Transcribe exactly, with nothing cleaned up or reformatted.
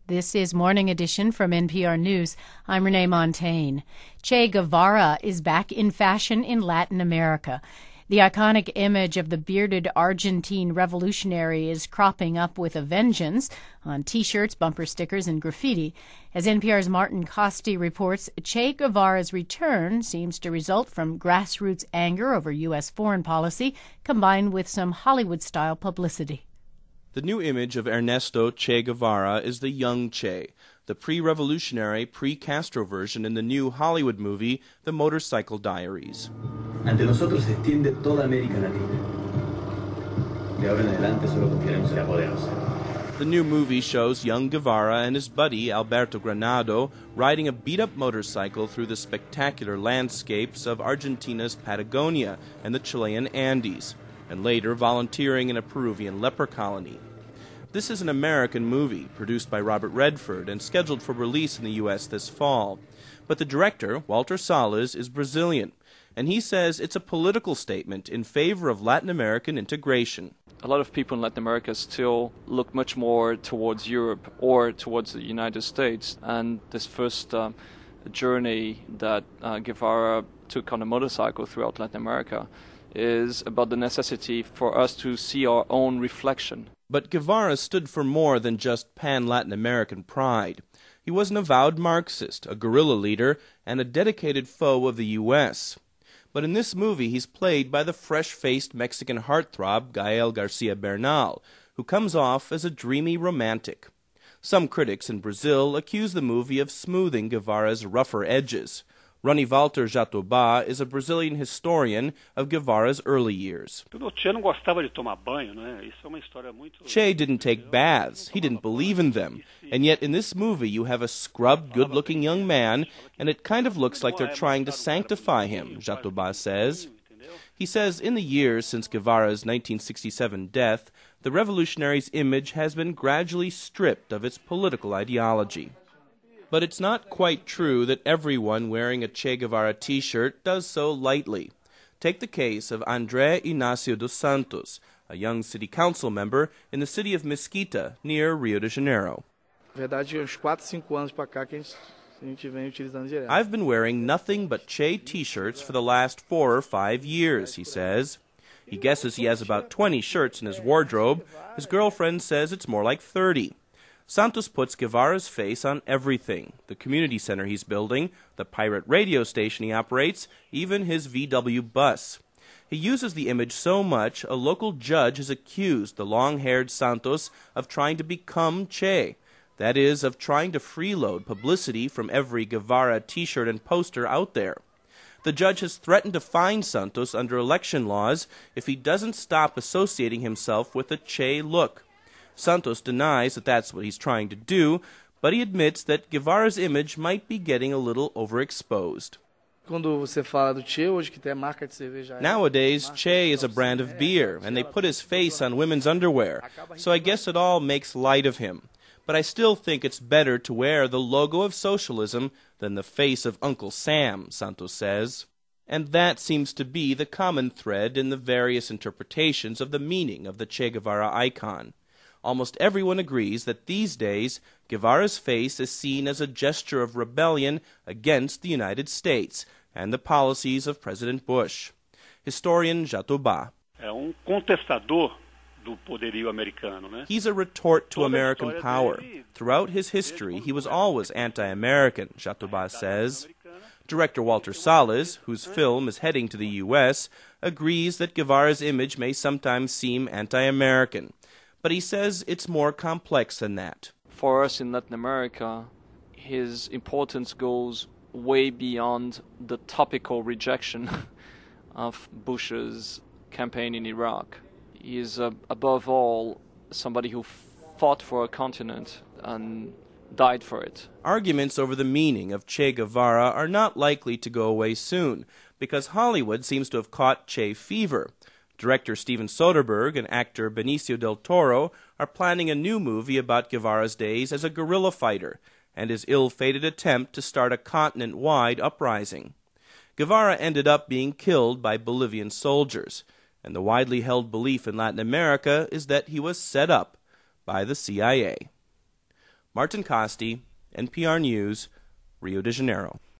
This is Morning Edition from N P R News. I'm Renee Montaigne. Che Guevara is back in fashion in Latin America. The iconic image of the bearded Argentine revolutionary is cropping up with a vengeance on T-shirts, bumper stickers, and graffiti. As N P R's Martin Costi reports, Che Guevara's return seems to result from grassroots anger over U S foreign policy, combined with some Hollywood-style publicity. The new image of Ernesto Che Guevara is the young Che, the pre-revolutionary, pre-Castro version in the new Hollywood movie, The Motorcycle Diaries. Ante nosotros se extiende toda América Latina. De ahora en adelante solo confiaremos en apoderarse. The new movie shows young Guevara and his buddy Alberto Granado riding a beat-up motorcycle through the spectacular landscapes of Argentina's Patagonia and the Chilean Andes, and later volunteering in a Peruvian leper colony. This is an American movie, produced by Robert Redford and scheduled for release in the U S this fall. But the director, Walter Salles, is Brazilian, and he says it's a political statement in favor of Latin American integration. A lot of people in Latin America still look much more towards Europe or towards the United States, and this first uh, journey that uh, Guevara took on a motorcycle throughout Latin America is about the necessity for us to see our own reflection. But Guevara stood for more than just pan-Latin American pride. He was an avowed Marxist, a guerrilla leader, and a dedicated foe of the U S. But in this movie he's played by the fresh-faced Mexican heartthrob Gael Garcia Bernal, who comes off as a dreamy romantic. Some critics in Brazil accuse the movie of smoothing Guevara's rougher edges. Ronivalter Jatobá is a Brazilian historian of Guevara's early years. Che didn't take baths, he didn't believe in them, and yet in this movie you have a scrubbed, good-looking young man, and it kind of looks like they're trying to sanctify him, Jatobá says. He says in the years since Guevara's nineteen sixty-seven death, the revolutionary's image has been gradually stripped of its political ideology. But it's not quite true that everyone wearing a Che Guevara T-shirt does so lightly. Take the case of André Inácio dos Santos, a young city council member in the city of Mesquita, near Rio de Janeiro. I've been wearing nothing but Che T-shirts for the last four or five years, he says. He guesses he has about twenty shirts in his wardrobe. His girlfriend says it's more like thirty. Santos puts Guevara's face on everything, the community center he's building, the pirate radio station he operates, even his V W bus. He uses the image so much, a local judge has accused the long-haired Santos of trying to become Che, that is, of trying to freeload publicity from every Guevara T-shirt and poster out there. The judge has threatened to fine Santos under election laws if he doesn't stop associating himself with a Che look. Santos denies that that's what he's trying to do, but he admits that Guevara's image might be getting a little overexposed. Nowadays, Che is a brand of beer, and they put his face on women's underwear, so I guess it all makes light of him. But I still think it's better to wear the logo of socialism than the face of Uncle Sam, Santos says. And that seems to be the common thread in the various interpretations of the meaning of the Che Guevara icon. Almost everyone agrees that these days, Guevara's face is seen as a gesture of rebellion against the United States and the policies of President Bush. Historian Jatobá. He's a retort to American power. Throughout his history, he was always anti-American, Jatobá says. Director Walter Salles, whose film is heading to the U S, agrees that Guevara's image may sometimes seem anti-American. But he says it's more complex than that. For us in Latin America, his importance goes way beyond the topical rejection of Bush's campaign in Iraq. He is, uh, above all, somebody who fought for a continent and died for it. Arguments over the meaning of Che Guevara are not likely to go away soon, because Hollywood seems to have caught Che fever. Director Steven Soderbergh and actor Benicio del Toro are planning a new movie about Guevara's days as a guerrilla fighter and his ill-fated attempt to start a continent-wide uprising. Guevara ended up being killed by Bolivian soldiers, and the widely held belief in Latin America is that he was set up by the C I A. Martin Costi, N P R News, Rio de Janeiro.